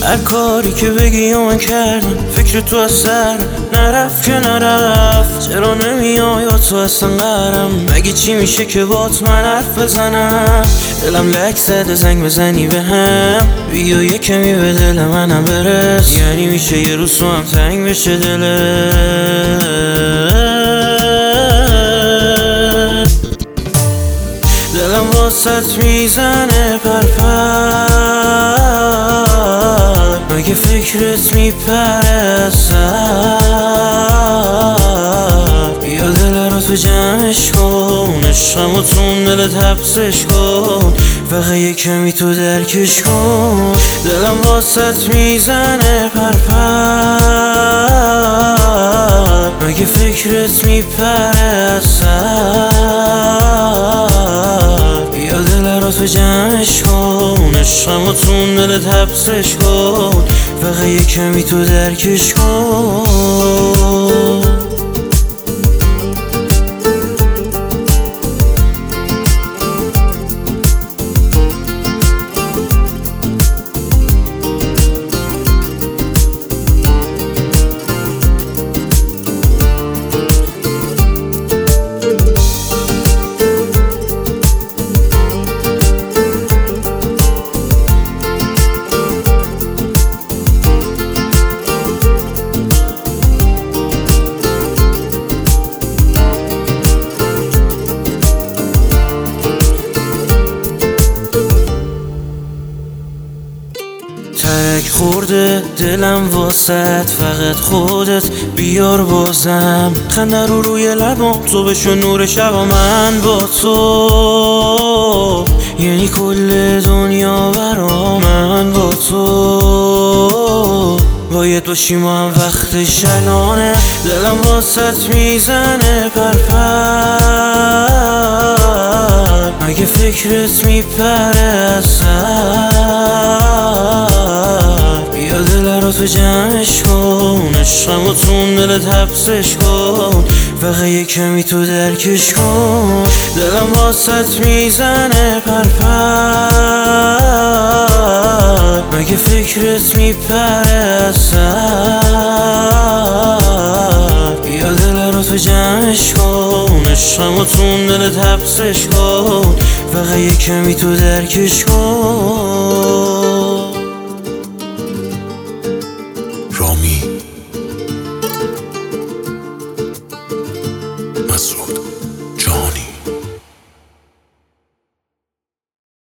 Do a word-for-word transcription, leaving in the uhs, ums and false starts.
هر کاری که بگی و من کردم، فکر تو از سر نرفت که نرفت. چرا نمیای یا تو اصلا قرم؟ مگه چی میشه که بات من حرف بزنم؟ دلم لک زده زنگ بزنی به هم، بیا یه کمی به دل منم برس. یعنی میشه یه روز تو هم تنگ بشه دلت. دلم واسط میزنه پرپر، مگه فکرت میپره از سر؟ بیا دل رو تو جمعش کن، عشقم و تون دلت حبسش کن، فقط یه کمی تو درکش کن. دلم واسط میزنه پرپر، مگه فکرت میپره از سر؟ بیا دل رو تو جمعش کن، عشقم و تون دلت حبسش کن، فقط یه کمی تو درکش کن. ترک خورده دلم واسط، فقط خودت بیار بازم. خنده رو روی لبام، تو بشو نور شبا من با تو، یعنی کل دنیا برا من با تو. باید باشیم و هم وقتش الانه، دلم واسط میزنه پرپر، مگه فکرت میپره از سر؟ بیا دل رو تو جمعش کن، عشقم و تون دلت حبسش کن، فقط یه کمی تو درکش کن. دلم واسط میزنه پرپر، مگه فکرت میپره از سر؟ بیا دل رو تو جمعش کن، عشقم و تون دلت حبسش کن، فقط یه کمی تو درکش کن. رامی مسعود جهانی.